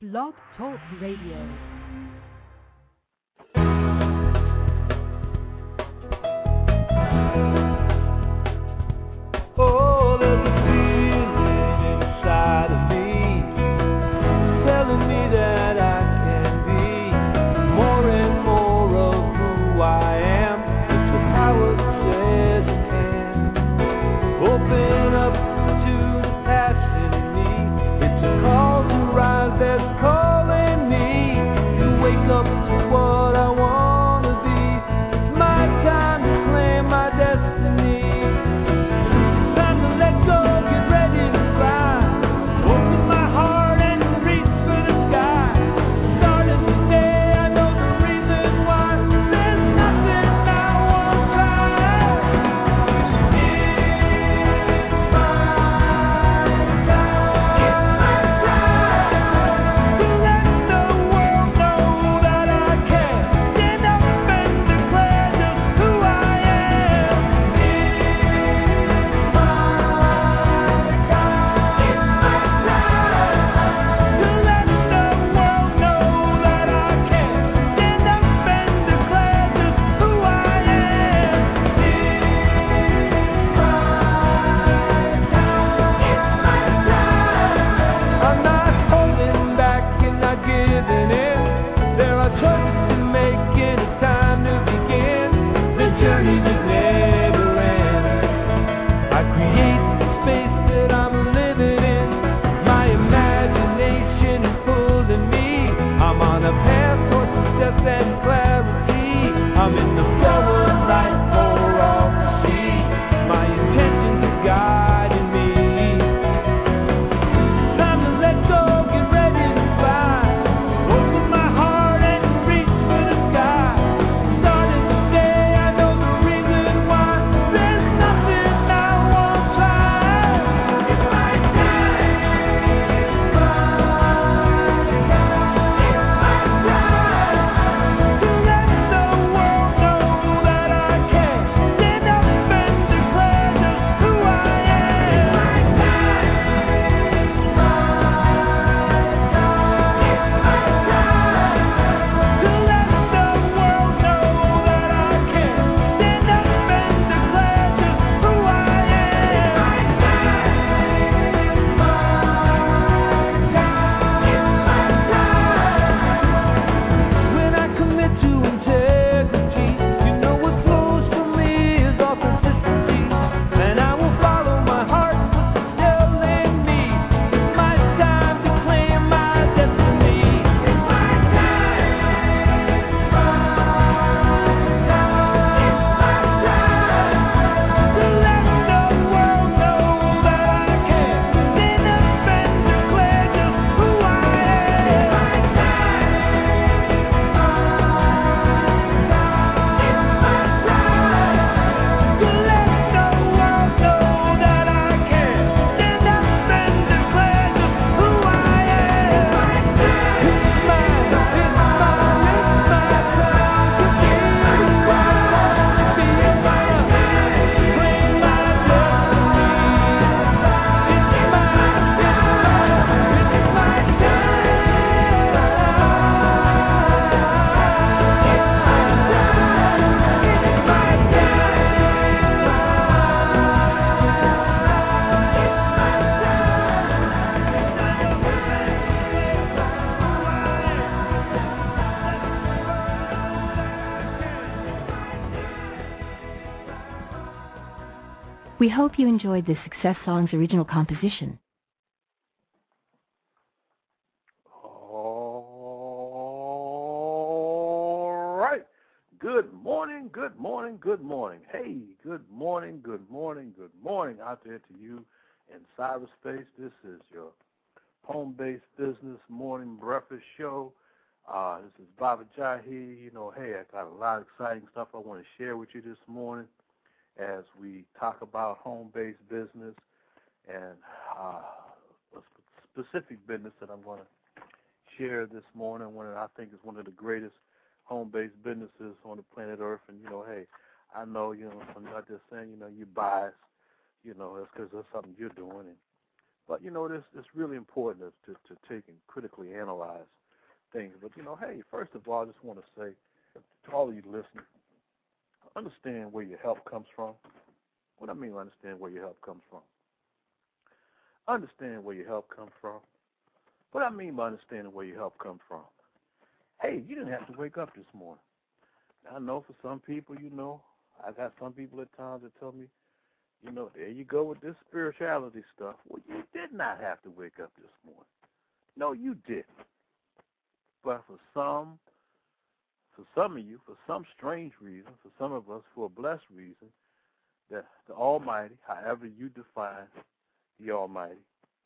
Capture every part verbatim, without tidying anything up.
Blog Talk Radio. Oh, there's a feeling inside of me telling me that I can be more and more of who I am. It's the power that says I can. Open up to the passion in me. It's a call to rise that's calling me to wake up to what I want to be. It's my time to claim my destiny. We hope you enjoyed the Success Songs original composition. All right. Good morning, good morning, good morning. Hey, good morning, good morning, good morning out there to you in cyberspace. This is your home-based business morning breakfast show. Uh, this is Baba Jahi. You know, hey, I got a lot of exciting stuff I want to share with you this morning as we talk about home-based business and uh, a specific business that I'm going to share this morning, one that I think is one of the greatest home-based businesses on the planet Earth. And, you know, hey, I know, you know, I'm not just saying, you know, you're biased, you know, that's because that's something you're doing. And But, you know, this it's really important to, to take and critically analyze things. But, you know, hey, first of all, I just want to say to all of you listening, understand where your help comes from. What I mean by understand where your help comes from. Understand where your help comes from. What I mean by understanding where your help comes from. Hey, you didn't have to wake up this morning. I know for some people, you know, I got some people at times that tell me, you know, there you go with this spirituality stuff. Well, you did not have to wake up this morning. No, you didn't. But for some, for some of you, for some strange reason, for some of us, for a blessed reason, that the Almighty, however you define the Almighty,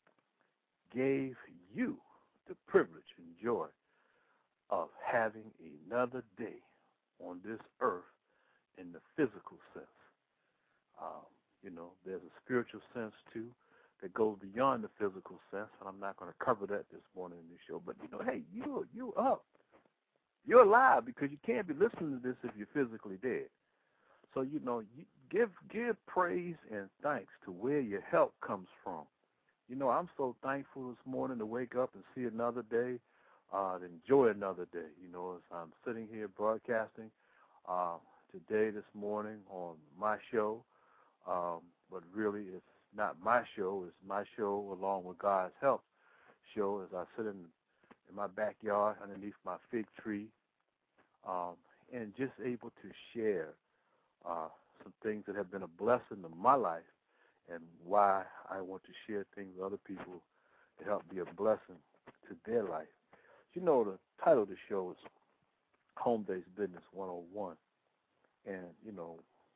gave you the privilege and joy of having another day on this earth in the physical sense. Um, you know, there's a spiritual sense, too, that goes beyond the physical sense, and I'm not going to cover that this morning in this show. But, you know, hey, you're, you're up. You're alive because you can't be listening to this if you're physically dead. So, you know, you give give praise and thanks to where your help comes from. You know, I'm so thankful this morning to wake up and see another day, uh, to enjoy another day. You know, as I'm sitting here broadcasting uh, today, this morning on my show, um, but really it's not my show. It's my show along with God's help show as I sit in, in my backyard underneath my fig tree um, and just able to share uh, some things that have been a blessing to my life and why I want to share things with other people to help be a blessing to their life. You know, the title of the show is Home-Based Business one oh one. And, you know,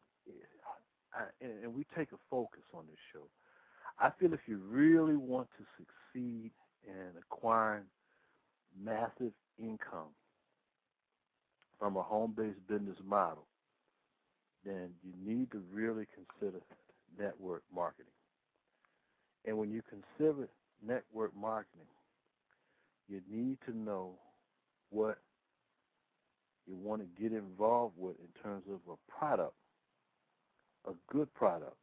I, and, and we take a focus on this show. I feel if you really want to succeed in acquiring massive income from a home-based business model, then you need to really consider network marketing. And when you consider network marketing, you need to know what you want to get involved with in terms of a product, a good product,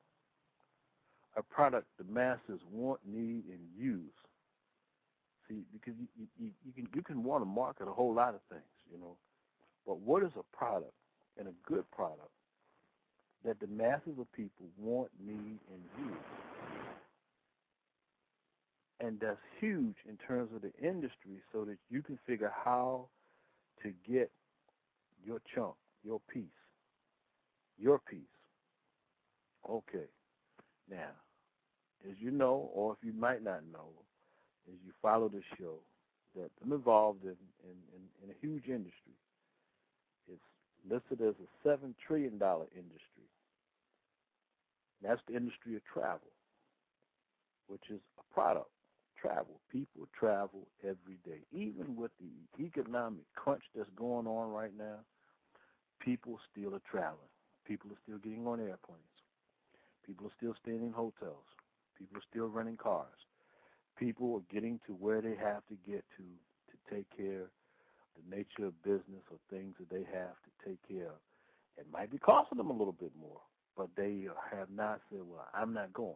a product the masses want, need, and use. See, because you, you, you can you can want to market a whole lot of things, you know, but what is a product and a good product that the masses of people want, need, and use? And that's huge in terms of the industry so that you can figure how to get your chunk, your piece, your piece. Okay. Now, as you know, or if you might not know, as you follow the show, that I'm involved in, in, in, in a huge industry. It's listed as a seven trillion dollars industry. And that's the industry of travel, which is a product. Travel. People travel every day. Even with the economic crunch that's going on right now, people still are traveling. People are still getting on airplanes. People are still staying in hotels. People are still renting cars. People are getting to where they have to get to to take care of the nature of business or things that they have to take care of. It might be costing them a little bit more, but they have not said, well, I'm not going.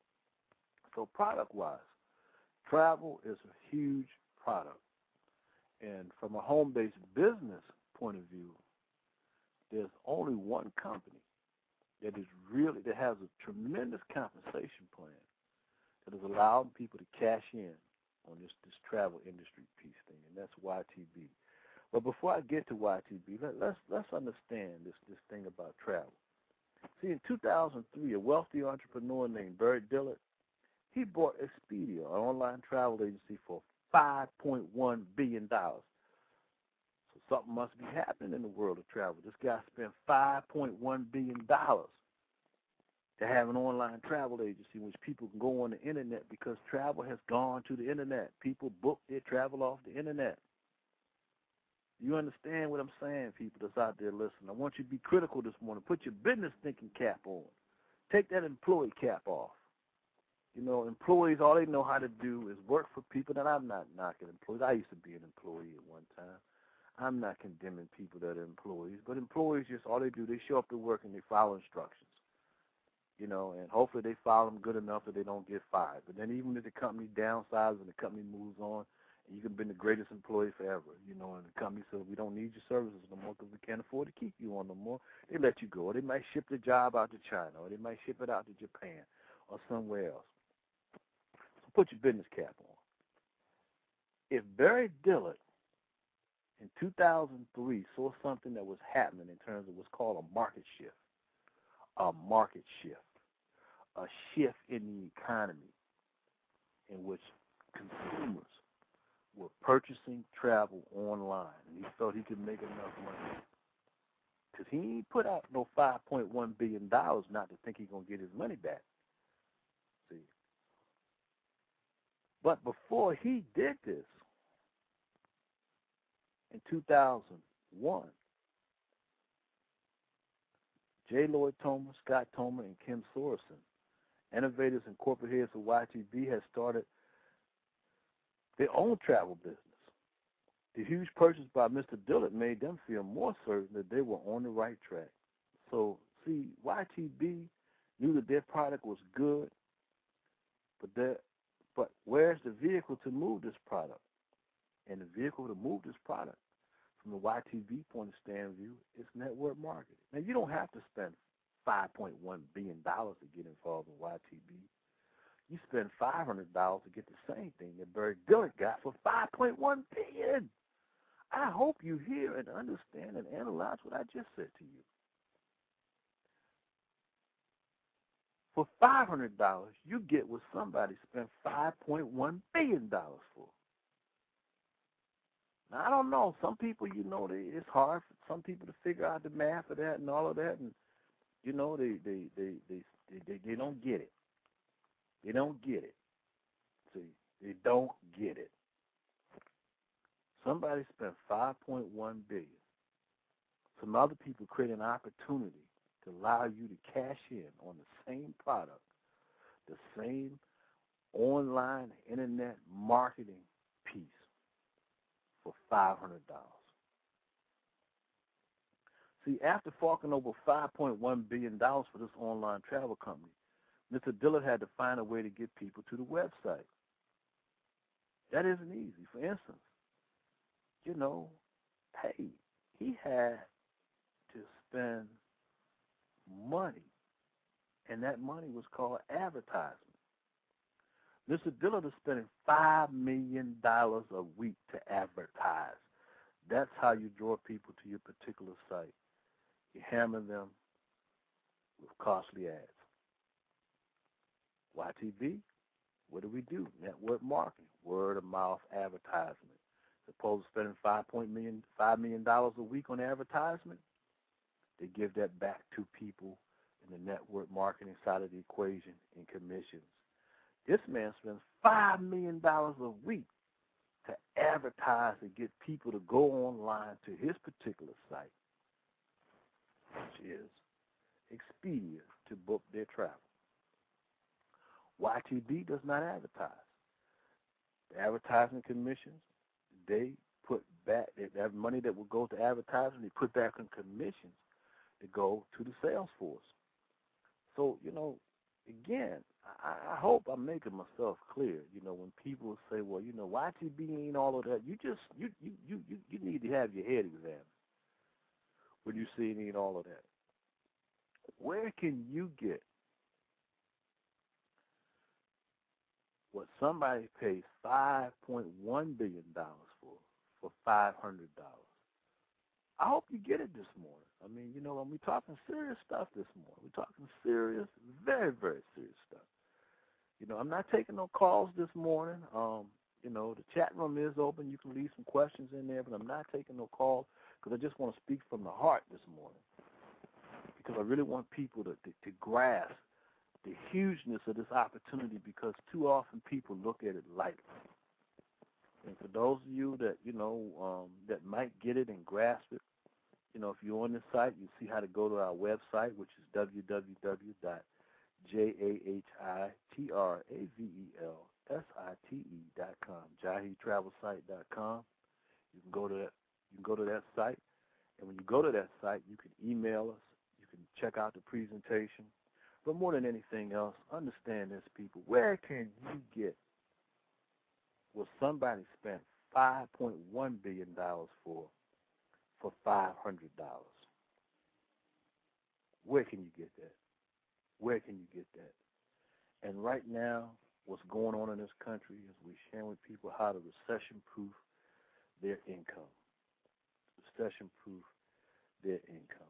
So product-wise, travel is a huge product. And from a home-based business point of view, there's only one company that is really, that has a tremendous compensation plan that is allowing people to cash in on this, this travel industry piece thing, and that's Y T B. But before I get to Y T B, let, let's let's understand this, this thing about travel. See, in two thousand three, a wealthy entrepreneur named Barry Dillard, he bought Expedia, an online travel agency, for five point one billion dollars. So something must be happening in the world of travel. This guy spent five point one billion dollars to have an online travel agency in which people can go on the internet because travel has gone to the internet. People book their travel off the internet. You understand what I'm saying, people that's out there listening? I want you to be critical this morning. Put your business thinking cap on. Take that employee cap off. You know, employees, all they know how to do is work for people. That I'm not knocking employees. I used to be an employee at one time. I'm not condemning people that are employees. But employees, just all they do, they show up to work and they follow instructions. you know, and hopefully they file them good enough that they don't get fired. But then even if the company downsizes and the company moves on, you can be the greatest employee forever, you know, and the company says, we don't need your services no more because we can't afford to keep you on no more. They let you go. Or they might ship the job out to China, or they might ship it out to Japan or somewhere else. So put your business cap on. If Barry Dillard in two thousand three saw something that was happening in terms of what's called a market shift, a market shift, a shift in the economy in which consumers were purchasing travel online, and he felt he could make enough money. Because he ain't put out no five point one billion dollars not to think he's going to get his money back. See? But before he did this, in two thousand one, J. Lloyd Thomas, Scott Thomas, and Kim Sorensen, innovators and corporate heads of Y T B, had started their own travel business. The huge purchase by Mister Dillard made them feel more certain that they were on the right track. So, see, Y T B knew that their product was good, but that, but where's the vehicle to move this product? And the vehicle to move this product, from the Y T B point of stand view, is network marketing. Now, you don't have to spend five point one billion dollars to get involved in Y T B. You spend five hundred dollars to get the same thing that Barry Dillard got for five point one billion dollars. I hope you hear and understand and analyze what I just said to you. For five hundred dollars, you get what somebody spent five point one billion dollars for. Now, I don't know. Some people, you know, they, it's hard for some people to figure out the math of that and all of that. And, you know, they, they, they, they, they, they, they don't get it. They don't get it. See, they don't get it. Somebody spent five point one billion dollars. Some other people created an opportunity to allow you to cash in on the same product, the same online internet marketing piece for five hundred dollars. See, after forking over five point one billion dollars for this online travel company, Mister Dillard had to find a way to get people to the website. That isn't easy. For instance, you know, hey, he had to spend money, and that money was called advertisement. Mister Dillard is spending five million dollars a week to advertise. That's how you draw people to your particular site. You hammer them with costly ads. Y T B, what do we do? Network marketing, word of mouth advertisement. Opposed to spending five point million, five million dollars a week on advertisement, they give that back to people in the network marketing side of the equation in commissions. This man spends five million dollars a week to advertise and get people to go online to his particular site, which is Expedia, to book their travel. Y T B does not advertise. The advertising commissions, they put back, that money that will go to advertising, they put back in commissions to go to the sales force. So, you know, again, I, I hope I'm making myself clear. You know, when people say, well, you know, Y T B ain't all of that, you just, you, you, you, you, you need to have your head examined when you see it ain't all of that. Where can you get what somebody pays five point one billion dollars for, for five hundred dollars? I hope you get it this morning. I mean, you know, when we're talking serious stuff this morning, we're talking serious, very, very serious stuff. You know, I'm not taking no calls this morning. Um, you know, the chat room is open. You can leave some questions in there, but I'm not taking no calls because I just want to speak from the heart this morning because I really want people to, to, to grasp the hugeness of this opportunity because too often people look at it lightly. And for those of you that, you know, um, that might get it and grasp it, you know, if you're on this site, you see how to go to our website, which is w w w dot jahitravelsight dot com, jahitravelsight dot com. You can go to that. You can go to that site, and when you go to that site, you can email us. You can check out the presentation. But more than anything else, understand this, people. Where can you get what somebody spent five point one billion dollars for for five hundred dollars? Where can you get that? Where can you get that? And right now, what's going on in this country is we're sharing with people how to recession-proof their income. Recession-proof their income.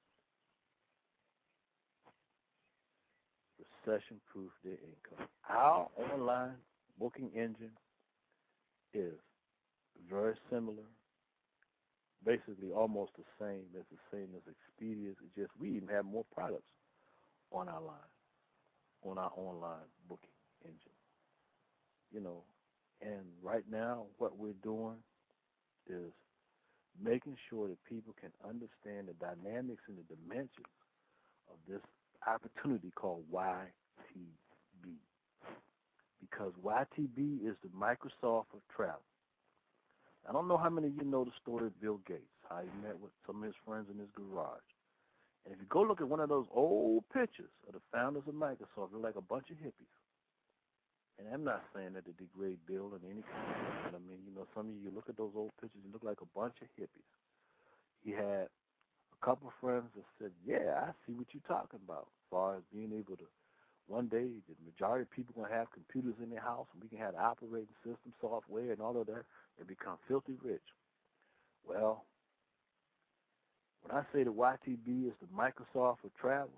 Recession-proof their income. Our online booking engine is very similar, basically almost the same as the same as Expedia's. It's just we even have more products on our line, on our online booking engine. You know, and right now what we're doing is making sure that people can understand the dynamics and the dimensions of this opportunity called Y T B. Because Y T B is the Microsoft of travel. I don't know how many of you know the story of Bill Gates, how he met with some of his friends in his garage. And if you go look at one of those old pictures of the founders of Microsoft, they're like a bunch of hippies. And I'm not saying that to degrade Bill in any kind of way, but I mean, you know, some of you look at those old pictures, you look like a bunch of hippies. He had a couple of friends that said, yeah, I see what you're talking about, as far as being able to, one day, the majority of people are going to have computers in their house, and we can have the operating system software and all of that, and become filthy rich. Well, when I say the Y T B is the Microsoft of travel,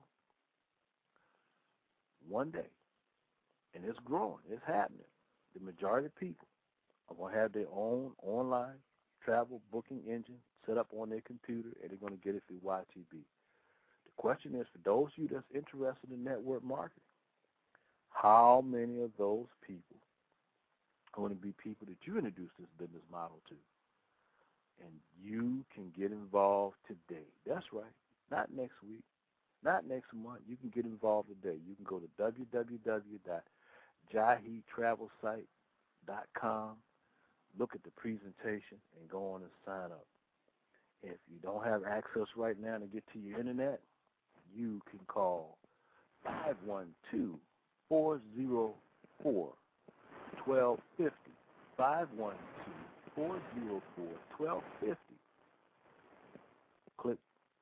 one day, and it's growing, it's happening, the majority of people are going to have their own online travel booking engine set up on their computer, and they're going to get it through Y T B. The question is, for those of you that's interested in network marketing, how many of those people are going to be people that you introduce this business model to? And you can get involved today. That's right. Not next week, not next month. You can get involved today. You can go to w w w dot jahi travel site dot com, look at the presentation, and go on and sign up. If you don't have access right now to get to your internet, you can call five one two, four zero four, one two five zero, five one two, four zero four, one two five zero. Click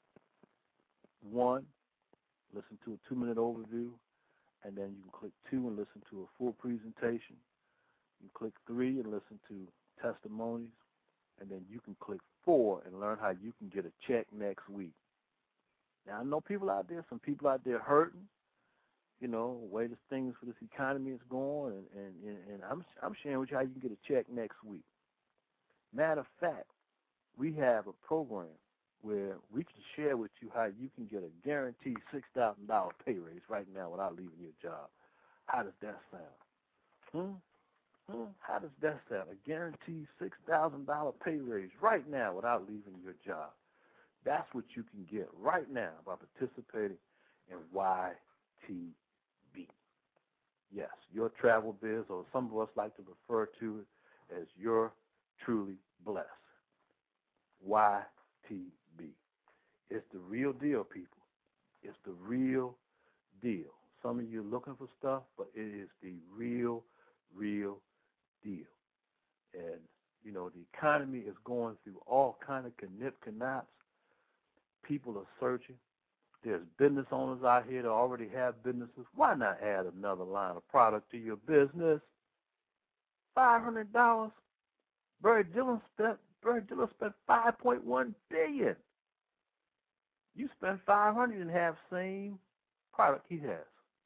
one, listen to a two-minute overview, and then you can click two and listen to a full presentation. You can click three and listen to testimonies, and then you can click four and learn how you can get a check next week. Now, I know people out there, some people out there hurting, you know, the way this things for this economy is going, and, and, and I'm, I'm sharing with you how you can get a check next week. Matter of fact, we have a program where we can share with you how you can get a guaranteed six thousand dollars pay raise right now without leaving your job. How does that sound? Hmm? Hmm? How does that sound? A guaranteed six thousand dollars pay raise right now without leaving your job. That's what you can get right now by participating in Y T B. Yes, your travel biz, or some of us like to refer to it as You're Truly Blessed. Y T B. It's the real deal, people. It's the real deal. Some of you are looking for stuff, but it is the real, real deal. And, you know, the economy is going through all kind of knip-knots. People are searching. There's business owners out here that already have businesses. Why not add another line of product to your business? five hundred dollars. Barry Dillon spent, Barry Dillon spent five point one billion dollars. You spend five hundred dollars and have same product he has.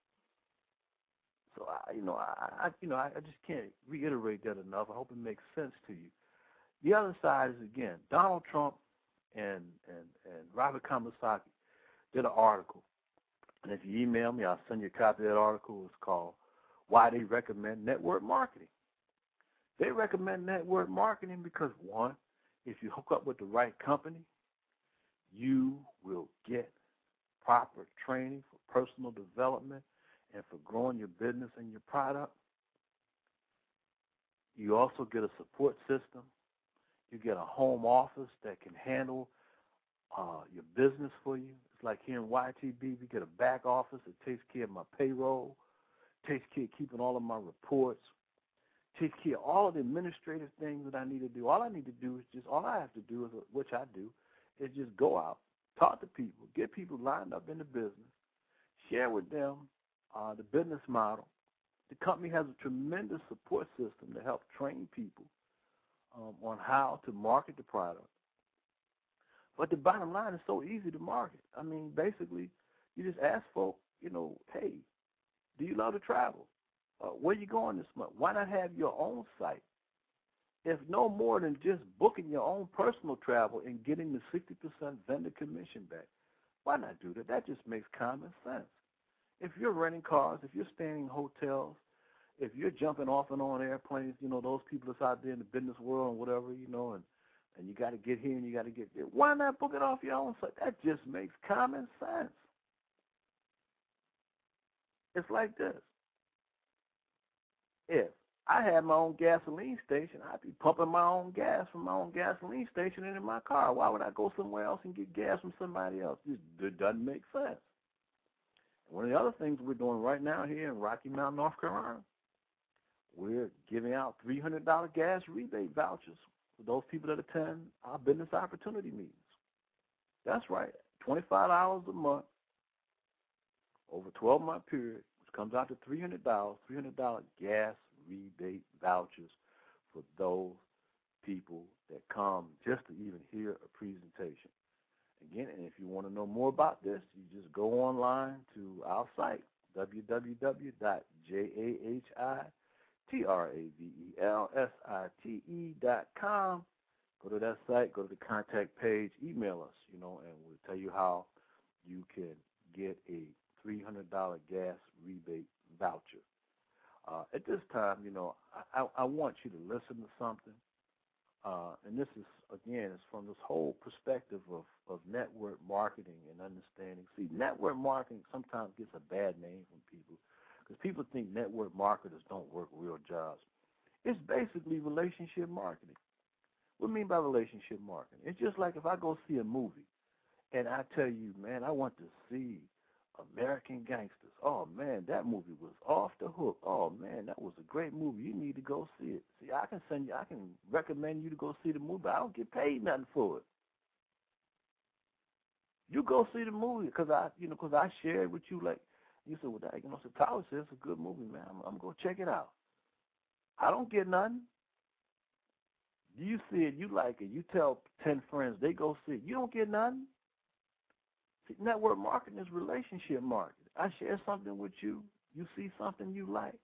So, I, you know, I, I, you know, I, I just can't reiterate that enough. I hope it makes sense to you. The other side is, again, Donald Trump and, and, and Robert Kiyosaki did an article. And if you email me, I'll send you a copy of that article. It's called Why They Recommend Network Marketing. They recommend network marketing because, one, if you hook up with the right company, you will get proper training for personal development and for growing your business and your product. You also get a support system. You get a home office that can handle uh, your business for you. It's like here in Y T B, we get a back office that takes care of my payroll, takes care of keeping all of my reports, takes care of all of the administrative things that I need to do. All I need to do is just, all I have to do, is which I do, is just go out, talk to people, get people lined up in the business, share with them uh, the business model. The company has a tremendous support system to help train people um, on how to market the product. But the bottom line is so easy to market. I mean, basically, you just ask folk, you know, hey, do you love to travel? Uh, where you going this month? Why not have your own site? If no more than just booking your own personal travel and getting the sixty percent vendor commission back, why not do that? That just makes common sense. If you're renting cars, if you're staying in hotels, if you're jumping off and on airplanes, you know, those people that's out there in the business world and whatever, you know, and, and you got to get here and you got to get there, why not book it off your own site? That just makes common sense. It's like this. If I had my own gasoline station, I'd be pumping my own gas from my own gasoline station into my car. Why would I go somewhere else and get gas from somebody else? It doesn't make sense. One of the other things we're doing right now here in Rocky Mount, North Carolina, we're giving out three hundred dollars gas rebate vouchers for those people that attend our business opportunity meetings. That's right, twenty-five dollars a month over a twelve-month period, which comes out to three hundred dollars, three hundred dollars gas rebate vouchers for those people that come just to even hear a presentation. Again, and if you want to know more about this, you just go online to our site, w w w dot jahitravel site dot com. Go to that site, go to the contact page, email us, you know, and we'll tell you how you can get a three hundred dollars gas rebate voucher. Uh, at this time, you know, I, I, I want you to listen to something. Uh, and this is, again, it's from this whole perspective of, of network marketing and understanding. See, network marketing sometimes gets a bad name from people because people think network marketers don't work real jobs. It's basically relationship marketing. What do I mean by relationship marketing? It's just like if I go see a movie and I tell you, man, I want to see American Gangsters. Oh, man, that movie was off the hook. Oh, man, that was a great movie. You need to go see it. See, I can send you, I can recommend you to go see the movie, but I don't get paid nothing for it. You go see the movie because I, you know, because I shared with you, like, you said, well, that, you know, so Tyler says it's a good movie, man. I'm, I'm going to check it out. I don't get nothing. You see it, you like it. You tell ten friends, they go see it. You don't get nothing. See, network marketing is relationship marketing. I share something with you. You see something you like.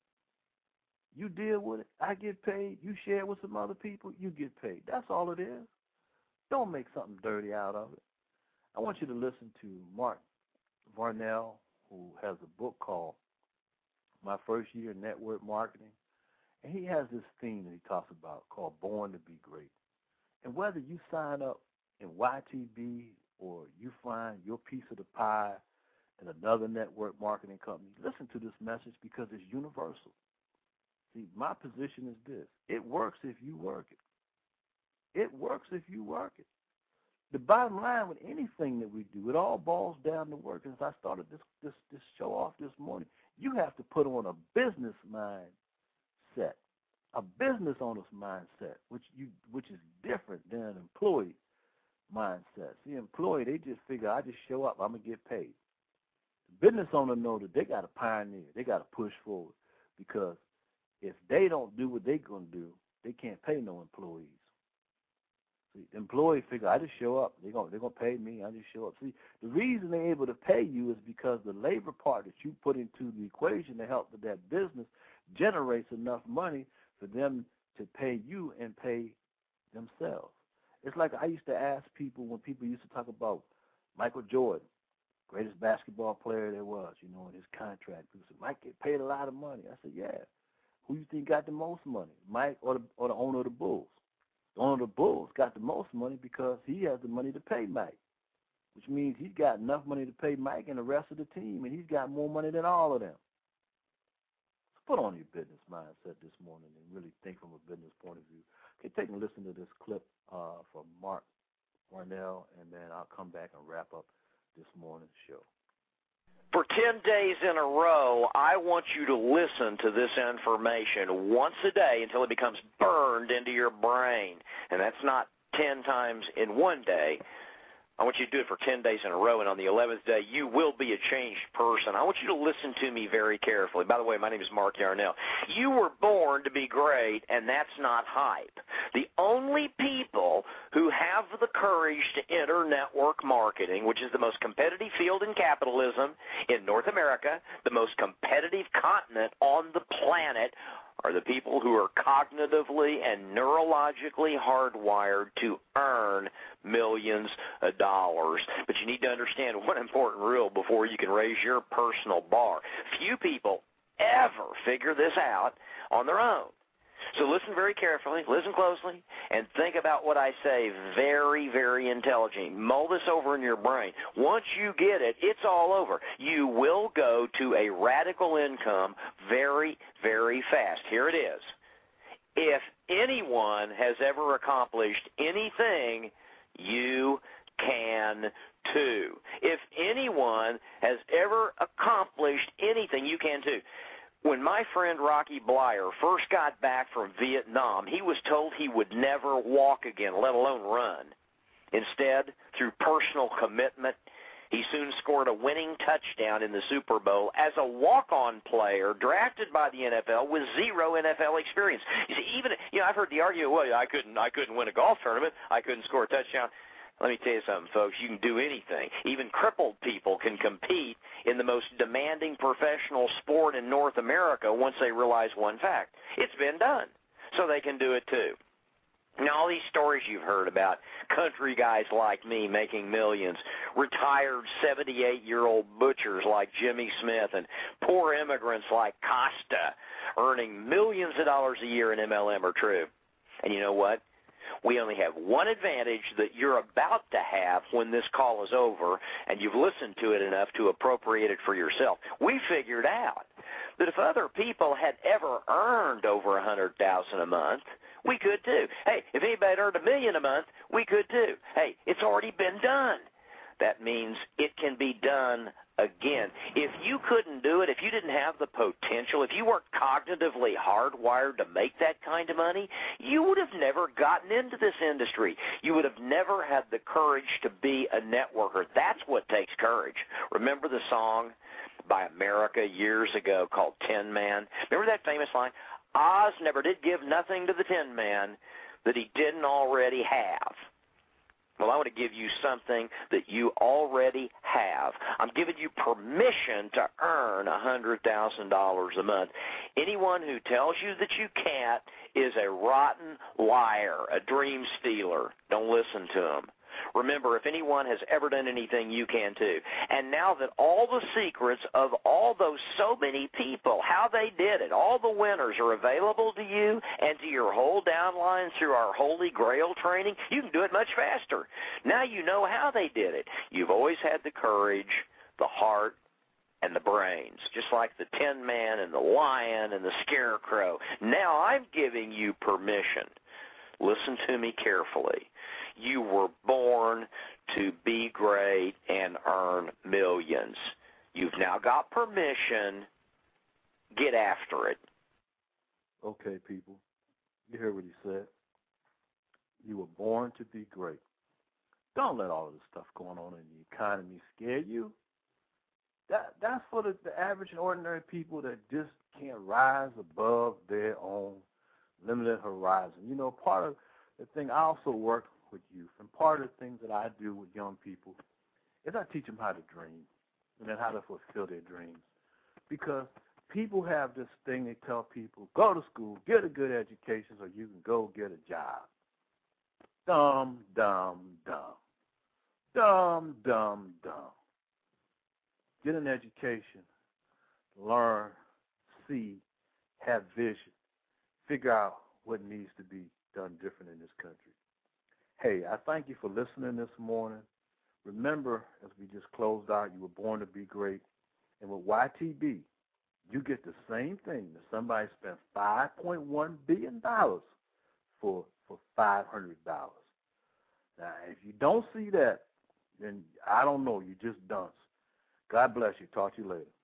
You deal with it. I get paid. You share it with some other people. You get paid. That's all it is. Don't make something dirty out of it. I want you to listen to Mark Varnell, who has a book called My First Year in Network Marketing. And he has this theme that he talks about called Born to Be Great. And whether you sign up in Y T B or you find your piece of the pie in another network marketing company, listen to this message because it's universal. See, my position is this. It works if you work it. It works if you work it. The bottom line with anything that we do, it all boils down to work. As I started this, this, this show off this morning, you have to put on a business mindset, a business owner's mindset, which you which is different than an employee mindset. See, employee, they just figure, I just show up, I'm going to get paid. The business owner knows that they got to pioneer, they got to push forward, because if they don't do what they're going to do, they can't pay no employees. See, the employee figure, I just show up, they're going they're gonna pay me, I just show up. See, the reason they're able to pay you is because the labor part that you put into the equation to help with that business generates enough money for them to pay you and pay themselves. It's like I used to ask people when people used to talk about Michael Jordan, greatest basketball player there was, you know, in his contract. People said, Mike get paid a lot of money. I said, yeah. Who you think got the most money, Mike or the, or the owner of the Bulls? The owner of the Bulls got the most money because he has the money to pay Mike, which means he's got enough money to pay Mike and the rest of the team, and he's got more money than all of them. So put on your business mindset this morning and really think from a business point of view. Okay, take and listen to this clip uh, from Mark Arnell, and then I'll come back and wrap up this morning's show. For ten days in a row, I want you to listen to this information once a day until it becomes burned into your brain. And that's not ten times in one day. I want you to do it for ten days in a row, and on the eleventh day, you will be a changed person. I want you to listen to me very carefully. By the way, my name is Mark Yarnell. You were born to be great, and that's not hype. The only people who have the courage to enter network marketing, which is the most competitive field in capitalism in North America, the most competitive continent on the planet, are the people who are cognitively and neurologically hardwired to earn millions of dollars. But you need to understand one important rule before you can raise your personal bar. Few people ever figure this out on their own. So listen very carefully, listen closely, and think about what I say very, very intelligently. Mull this over in your brain. Once you get it, it's all over. You will go to a radical income very, very fast. Here it is. If anyone has ever accomplished anything, you can too. If anyone has ever accomplished anything, you can too. When my friend Rocky Blyer first got back from Vietnam, he was told he would never walk again, let alone run. Instead, through personal commitment, he soon scored a winning touchdown in the Super Bowl as a walk-on player drafted by the N F L with zero N F L experience. You see, even you know, I've heard the argument, well, I couldn't, I couldn't win a golf tournament, I couldn't score a touchdown. Let me tell you something, folks. You can do anything. Even crippled people can compete in the most demanding professional sport in North America once they realize one fact. It's been done, so they can do it too. Now, all these stories you've heard about country guys like me making millions, retired seventy-eight-year-old butchers like Jimmy Smith, and poor immigrants like Costa earning millions of dollars a year in M L M are true. And you know what? We only have one advantage that you're about to have when this call is over and you've listened to it enough to appropriate it for yourself. We figured out that if other people had ever earned over one hundred thousand dollars a month, we could too. Hey, if anybody had earned a million a month, we could too. Hey, it's already been done. That means it can be done again. If you couldn't do it, if you didn't have the potential, if you weren't cognitively hardwired to make that kind of money, you would have never gotten into this industry. You would have never had the courage to be a networker. That's what takes courage. Remember the song by America years ago called Tin Man? Remember that famous line? Oz never did give nothing to the Tin Man that he didn't already have. Well, I want to give you something that you already have. I'm giving you permission to earn one hundred thousand dollars a month. Anyone who tells you that you can't is a rotten liar, a dream stealer. Don't listen to them. Remember, if anyone has ever done anything, you can too. And now that all the secrets of all those so many people, how they did it, all the winners are available to you and to your whole downline through our Holy Grail training, you can do it much faster. Now you know how they did it. You've always had the courage, the heart, and the brains, just like the Tin Man and the Lion and the Scarecrow. Now I'm giving you permission. Listen to me carefully. You were born to be great and earn millions. You've now got permission. Get after it. Okay, people. You heard what he said. You were born to be great. Don't let all of this stuff going on in the economy scare you. That That's for the, the average and ordinary people that just can't rise above their own limited horizon. You know, part of the thing, I also work with youth, and part of the things that I do with young people is I teach them how to dream and then how to fulfill their dreams. Because people have this thing they tell people, go to school, get a good education so you can go get a job. Dumb, dumb, dumb. Dumb, dumb, dumb. Get an education, learn, see, have vision, figure out what needs to be done different in this country. Hey, I thank you for listening this morning. Remember, as we just closed out, you were born to be great. And with Y T B, you get the same thing that somebody spent five point one billion dollars for for five hundred dollars. Now, if you don't see that, then I don't know. You just dunce. God bless you. Talk to you later.